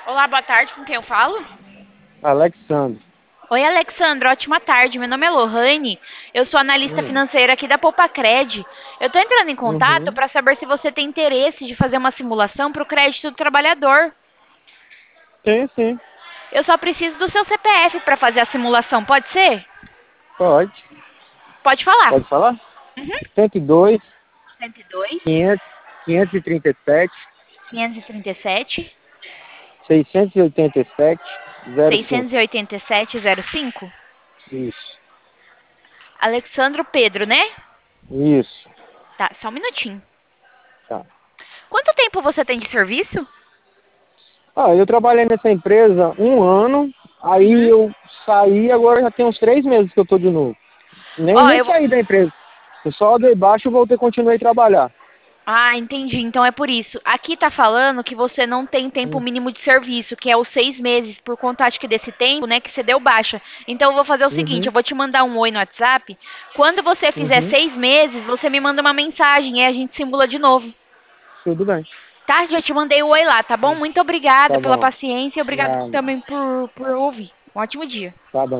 Olá, boa tarde, com quem eu falo? Alexandre. Oi, Alexandra, ótima tarde. Meu nome é Lohane, eu sou analista Hum. financeira aqui da Poupacred. Eu estou entrando em contato Uhum. para saber se você tem interesse de fazer uma simulação para o crédito do trabalhador. Sim, sim. Eu só preciso do seu CPF para fazer a simulação, pode ser? Pode. Pode falar. Pode falar? Uhum. 102, 102, 500, 537, 537, 687, 05. 687,05. Isso. Alexandro Pedro, né? Isso. Tá, só um minutinho. Tá. Quanto tempo você tem de serviço? Eu trabalhei nessa empresa um ano, aí Uhum. eu saí, agora já tem uns 3 meses que eu tô de novo. Nem, Ó, nem eu vou... saí da empresa. Eu só dei baixo e voltei, continuei a trabalhar. Ah, entendi. Então é por isso. Aqui tá falando que você não tem tempo Hum. mínimo de serviço, que é os 6 meses, por conta acho que desse tempo, né, que você deu baixa. Então eu vou fazer o seguinte, eu Uhum. vou te mandar um oi no WhatsApp. Quando você fizer Uhum. 6 meses, você me manda uma mensagem e a gente simula de novo. Tudo bem. Tá? Já te mandei o oi lá, tá bom? Muito obrigada Tá pela bom. paciência e obrigado Nada. também por ouvir. Um ótimo dia. Tá bom.